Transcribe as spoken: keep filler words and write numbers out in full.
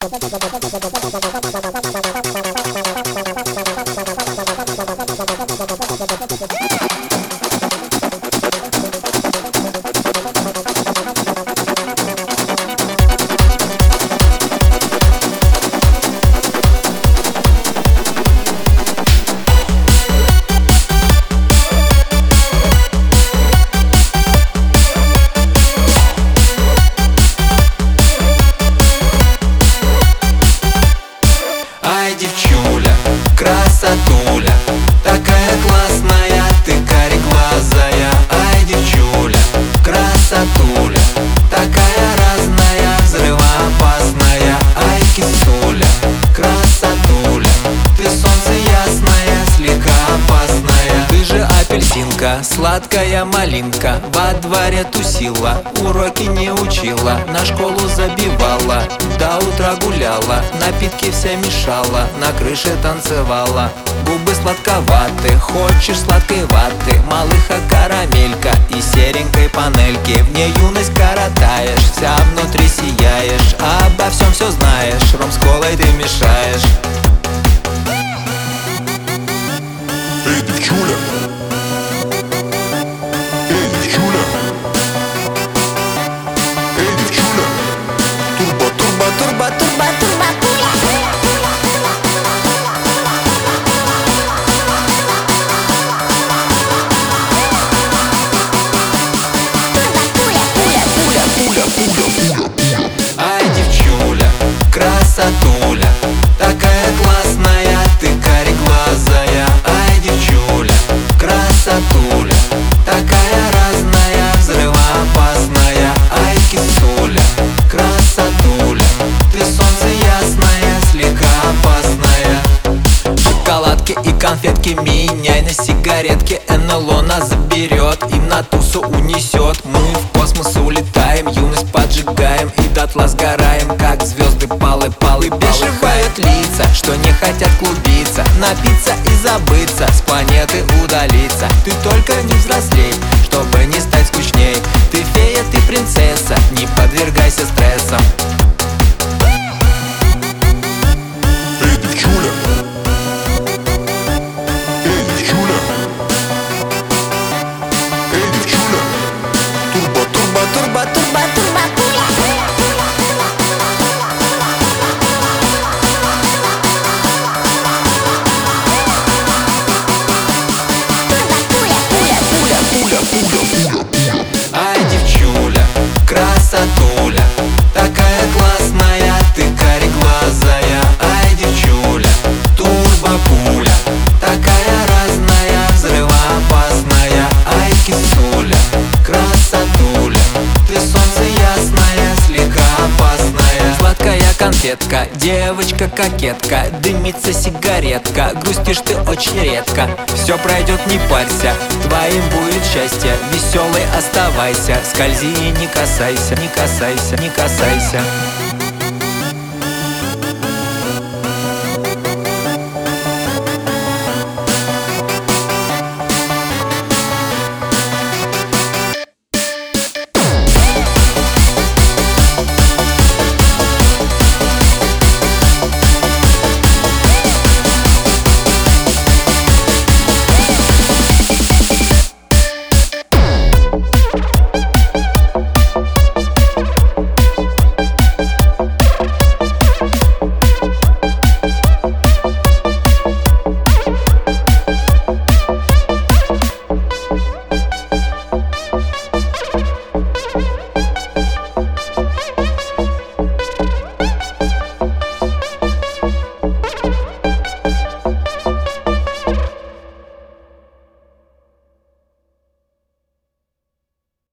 Девчуля, красотуля, такая классная, ты кареглазая. Ай, девчуля, красотуля, такая разная, взрывоопасная. Ай, кисуля, красотуля, ты солнце ясное, слегка опасная. Ты же апельсинка, сладкая малинка, во дворе тусила, уроки не учила, на школу забивала, до утра гуляла, напитки все мешала, на крыше танцевала. Губы сладковаты, хочешь сладкой ваты, малыха карамелька и серенькой панельки. В ней юность коротаешь, вся внутри сияешь, обо всем все знаешь, ром с колой ты мешаешь. Эй, девчуля! Эй, девчуля! Эй, девчуля! Турбо, турбо, турбо, турбо, турбо, пуля! Ай, девчуля, красотуля, такая классная, ты кареглазая. Ай, девчуля, красотуля, такая разная, взрывоопасная. Ай, кисуля, красотуля, ты солнце ясное, слегка опасная. Шоколадки и конфетки меняй на сигаретки, эн эл о нас заберет и на тусу унесет. Мы в космос улетаем, юность поджигаем и дотла сгораем, как звезды палы-палы. Бешивают лица, что не хотят клубиться, напиться и забыться, с планеты удалиться. Ты только не взрослей, чтобы не стать скучней. Ты фея, ты принцесса, не подвергайся стрессам. Эй, девчуля! Эй, девчуля! Эй, девчуля! Турбо, турбо, турбо, турбо, турбо, пуля! Ай, девчуля, красотуля, такая классная, ты кареглазая. Ай, девчуля, турбопуля, такая разная, взрывоопасная. Ай, кисуля, красотуля, ты солнце ясное, слегка опасная. Сладкая конфетка, девочка-кокетка, дымится сигаретка, грустишь ты очень редко. Все пройдет, не парься, твоим будет счастье, веселый оставайся, скользи и не касайся, не касайся, не касайся.